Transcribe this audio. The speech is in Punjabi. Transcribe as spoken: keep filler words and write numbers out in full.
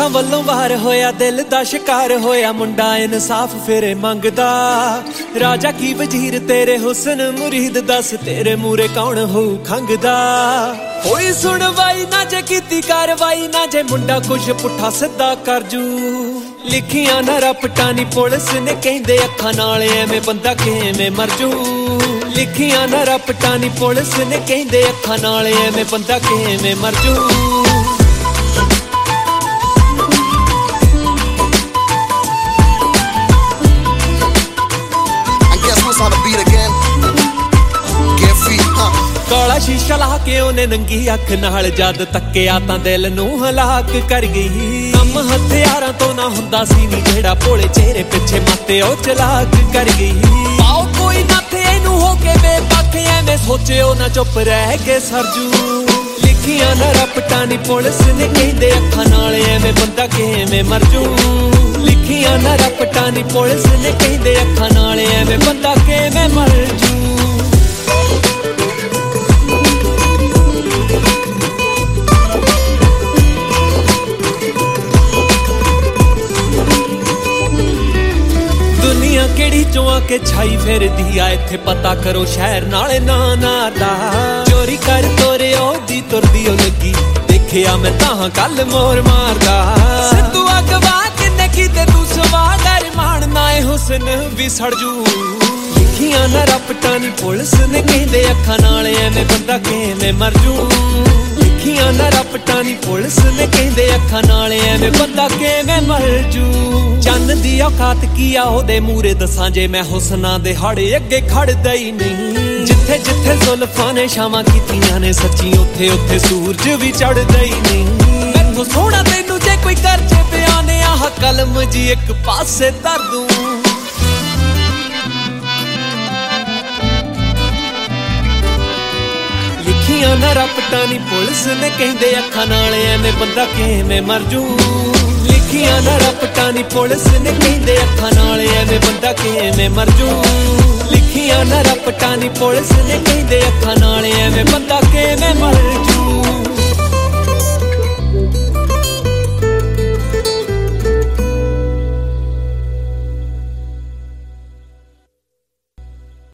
ਅੱਖਾਂ ਵੱਲੋਂ ਵਾਰ ਹੋਇਆ, ਦਿਲ ਦਾ ਸ਼ਿਕਾਰ ਹੋਇਆ, ਮੁੰਡਾ ਇਨਸਾਫ ਫੇਰੇ ਮੰਗਦਾ। ਰਾਜਾ ਕੀ ਵਜ਼ੀਰ ਤੇਰੇ ਹੁਸਨ ਮੁਰੀਦ, ਦੱਸ ਤੇਰੇ ਮੂਰੇ ਕੌਣ ਹੋਊ ਖੰਗਦਾ। ਹੋਈ ਸੁਣਵਾਈ ਨਾ ਜੇ ਕੀਤੀ ਕਾਰਵਾਈ, ਨਾ ਜੇ ਮੁੰਡਾ ਕੁਛ ਪੁੱਠਾ ਸਿੱਧਾ ਕਰ ਜੂ। ਲਿਖੀਆਂ ਨਾ ਰਪਟਾਂ ਨੀ ਪੁਲਿਸ ਨੇ, ਕਹਿੰਦੇ ਅੱਖਾਂ ਨਾਲ ਐਵੇਂ ਬੰਦਾ ਕਿਵੇਂ ਮਰ ਜੂ। ਲਿਖੀਆਂ ਨਾ ਰਪਟਾਂ ਨੀ ਪੁਲਿਸ ਨੇ, ਕਹਿੰਦੇ ਅੱਖਾਂ ਨਾਲ ਐਵੇਂ ਬੰਦਾ ਕਿਵੇਂ ਮਰ ਜੂ। ਕਾਲਾ ਸ਼ੀਸ਼ਾ ਲਾ ਕੇ ਉਹਨੇ ਨੰਗੀ ਅੱਖ ਨਾਲ ਜਦ ਤੱਕਿਆ ਤਾਂ ਦਿਲ ਨੂੰ ਹਲਾਕ ਕਰ ਗਈ। ਕੰਮ ਹਥਿਆਰਾਂ ਤੋਂ ਨਾ ਹੁੰਦਾ ਸੀ ਨੀ, ਜਿਹੜਾ ਭੋਲੇ ਚਿਹਰੇ ਪਿੱਛੇ ਮਾਤੇ ਉਹ ਚਲਾਕ ਕਰ ਗਈ। ਆਓ ਕੋਈ ਨਾ ਥੇ ਇਹਨੂੰ ਹੋ ਕੇ ਬੇਪੱਖ, ਐਵੇਂ ਸੋਚਿਓ ਨਾ ਚੁੱਪ ਰਹਿ ਕੇ ਸਰਜੂ। ਲਿਖੀਆਂ ਨਾ ਰਪਟਾਂ ਨੀ ਪੁਲਿਸ ਨੇ, ਕਹਿੰਦੇ ਅੱਖਾਂ ਨਾਲ ਐਵੇਂ ਬੰਦਾ ਕਿਵੇਂ ਮਰ ਜੂ। ਲਿਖੀਆਂ ਨਾ ਰਪਟਾਂ ਨੀ ਪੁਲਿਸ ਨੇ, ਕਹਿੰਦੇ ਅੱਖਾਂ ਨਾਲ ਐਵੇਂ ਬੰਦਾ ਕਿਵੇਂ ਮਰ ਜੂ। ਦੁਨੀਆ ਕਿਹੜੀ ਚੋਂ ਆ ਕੇ ਛਾਈ ਫਿਰਦੀ ਆ, ਇੱਥੇ ਪਤਾ ਕਰੋ ਸ਼ਹਿਰ ਨਾਲੇ ਨਾ ਨਾ ਦਾ। ਚੋਰੀ ਕਰ ਤੋਰੇ ਉਹਦੀ ਤੁਰਦੀ ਉਹ ਲੱਗੀ, ਦੇਖਿਆ ਮੈਂ ਤਾਂ ਕੱਲ ਮੋਰ ਮਾਰਦਾ। ਸਿੱਧੂ ਅਗਵਾ ਕਿੰਨੇ ਕੀਤੇ ਤੂੰ ਸਵਾਗਰ, ਮਾਣਨਾ ਏ ਹੁਸਨ ਵੀ ਸੜ ਜੂ। ਲਿਖੀਆਂ ਨਾ ਰਪਟਾਂ ਨੀ ਪੁਲਿਸ ਨੇ, ਕਹਿੰਦੇ ਅੱਖਾਂ ਨਾਲ ਐਵੇਂ ਬੰਦਾ ਕਿਵੇਂ ਮਰ ਜੂ। ਲਿਖੀਆਂ ਨਾ ਰਪਟਾਂ ਨੀ ਪੁਲਿਸ ਨੇ, ਕਹਿੰਦੇ ਅੱਖਾਂ ਨਾਲ ਐਵੇਂ ਬੰਦਾ ਕਿਵੇਂ ਮਰ ਜੂ। ਚੰਨ ਦੀ ਔਕਾਤ ਕੀ ਆ ਉਹਦੇ ਮੂਰੇ ਦੱਸਾਂ, ਜੇ ਮੈਂ ਹੁਸਨਾਂ ਦੇ ਹਾੜੇ ਅੱਗੇ ਖੜਦਾ ਹੀ ਨਹੀਂ। ਜਿੱਥੇ ਜਿੱਥੇ ਜ਼ੁਲਫਾਂ ਨੇ ਛਾਵਾਂ ਕੀਤੀਆਂ ਨੇ ਸੱਚੀ, ਉੱਥੇ ਉੱਥੇ ਸੂਰਜ ਵੀ ਚੜ੍ਹਦਾ ਹੀ ਨਹੀਂ। ਮੈਥੋਂ ਸੋਹਣਾ ਤੈਨੂੰ ਜੇ ਕੋਈ ਕਰ ਜੇ ਬਿਆਨ, ਆਹ ਕਲਮ ਜੀ ਇੱਕ ਪਾਸੇ ਧਰ ਦੂੰ। ਲਿਖੀਆਂ ਨਾ ਰਪਟਾਂ ਨੀ ਪੁਲਿਸ ਨੇ, ਕਹਿੰਦੇ ਅੱਖਾਂ ਨਾਲ ਐਵੇਂ ਬੰਦਾ ਕਿਵੇਂ ਮਰ ਜੂ। ਲਿਖੀਆਂ ਨਾ ਰਪਟਾਂ ਨੀ ਪੁਲਿਸ ਨੇ, ਕਹਿੰਦੇ ਅੱਖਾਂ ਨਾਲ ਐਵੇਂ ਬੰਦਾ ਕਿਵੇਂ ਮਰ ਜੂ। ਲਿਖੀਆਂ ਨਾ ਰਪਟਾਂ ਨੀ ਪੁਲਿਸ ਨੇ, ਕਹਿੰਦੇ ਅੱਖਾਂ ਨਾਲ ਐਵੇਂ ਬੰਦਾ ਕਿਵੇਂ ਮਰ ਜੂ।